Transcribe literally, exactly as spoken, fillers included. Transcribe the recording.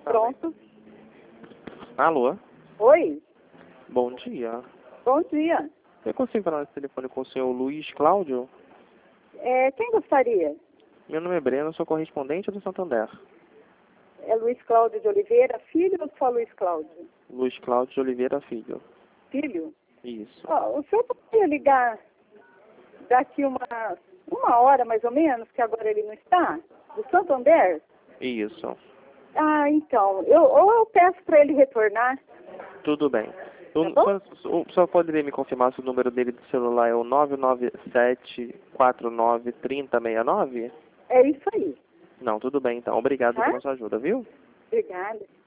Pronto. Alô? Oi, Bom dia. bom dia. Eu consigo falar nesse telefone com o senhor Luiz Cláudio? É, quem gostaria? Meu nome é Breno, sou correspondente do Santander. É Luiz Cláudio de Oliveira, filho ou só Luiz Cláudio? Luiz Cláudio de Oliveira Filho. Filho? Isso. Ó, o senhor poderia ligar daqui uma, uma hora, mais ou menos, que agora ele não está? Do Santander? Isso. Ah, então, eu, ou eu peço para ele retornar. Tudo bem. Eu, Tá bom? só, só poderia me confirmar se o número dele de celular é o nove nove sete quatro nove três zero seis nove? É isso aí. Não, tudo bem então. Obrigado Tá? pela sua ajuda, viu? Obrigada.